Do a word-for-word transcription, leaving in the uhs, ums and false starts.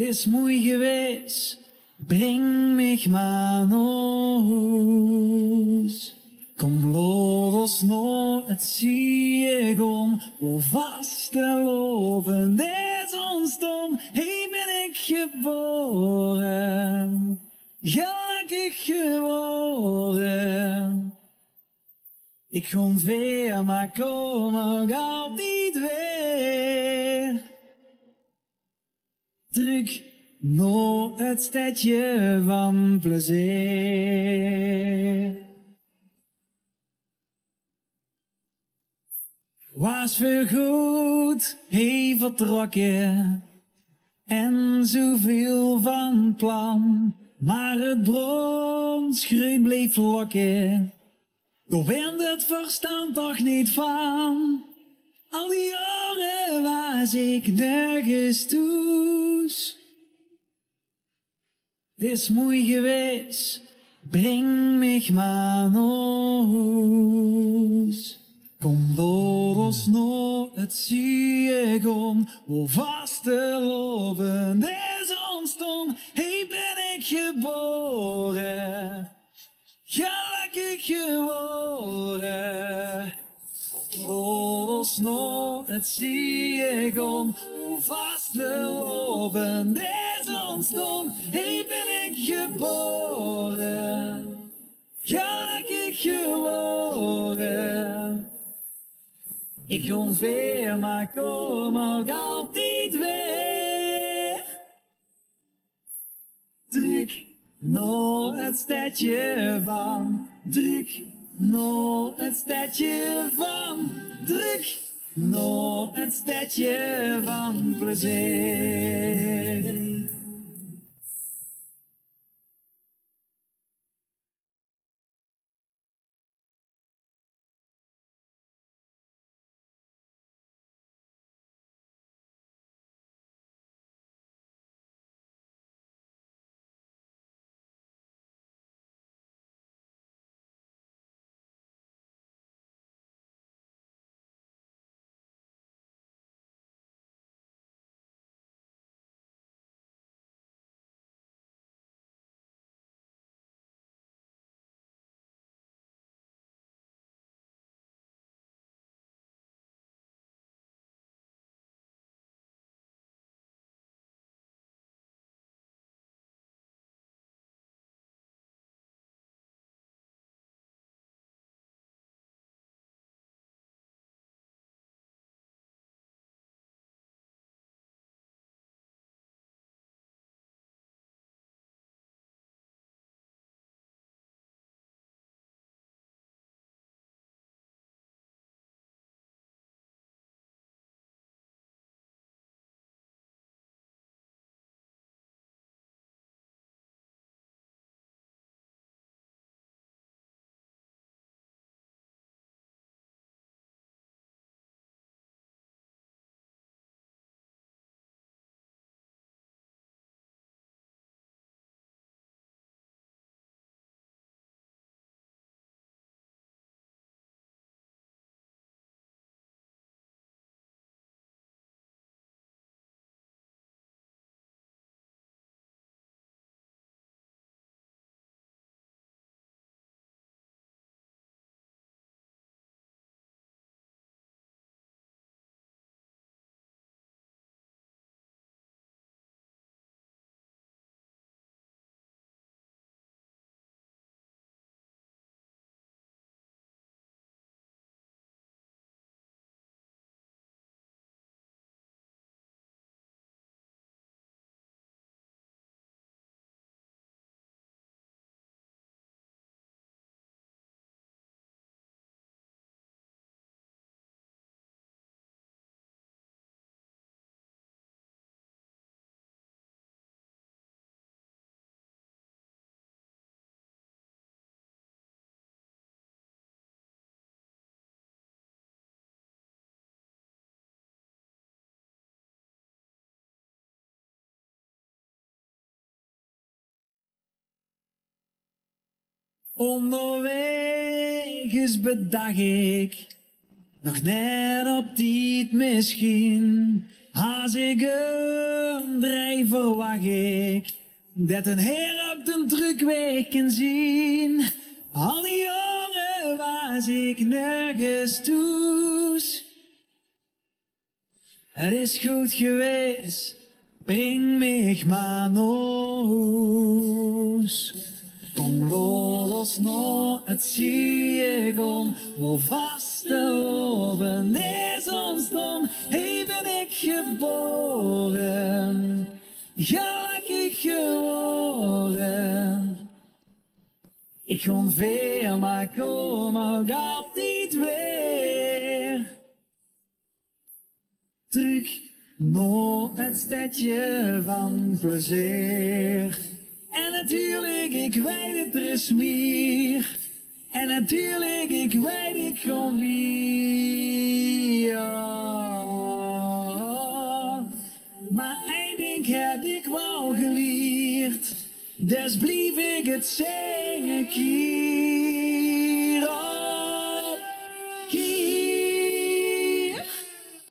is mooi geweest, bring mich maar naar huis. Kom los nog, het zie ik om, hoe vast te lopen is ons dom. Hier ben ik geboren, gelukkig geworden. Ik kom weer, maar kom ook altijd weer. Terug naar het stadje van plezier. Was voorgoed, hij vertrokken en zoveel van plan, maar het bronsgroen bleef lokken. Daar werd het verstand toch niet van. Al die jaren was ik nergens toes. Het is mooi geweest, bring mich maar naar huis. Kom door ons nog, het zie ik om, hoe vast te lopen is ons dom. Hier ben ik geboren, gelukkig geworden. Door ons nog, het zie ik om, hoe vast te lopen is ons dom. Hier ben ik geboren, gelukkig geworden. Ik kom weer, maar kom ook altijd weer. Terug naar het stadje van, terug naar het stadje van, terug naar het stadje van plezier. Onderweg bedacht ik nog net op dit misschien Als ik een drijf verwacht ik dat een heer op de terugweg kan zien. Al die jaren was ik nergens toes. Het is goed geweest, breng mich maar noos. Kom los nog het ziegon, wo vast de loven is ontstaan. Hey, ben ik geboren, gelukkig geworden. Ik kon veel, maar kom ook altijd weer. Terug naar het stadje van plezier. En natuurlijk, ik weet het, er is meer. En natuurlijk, ik weet ik gewoon wie. Ja. Maar één ding heb ik wel geleerd. Dus blief ik het zeggen, kier.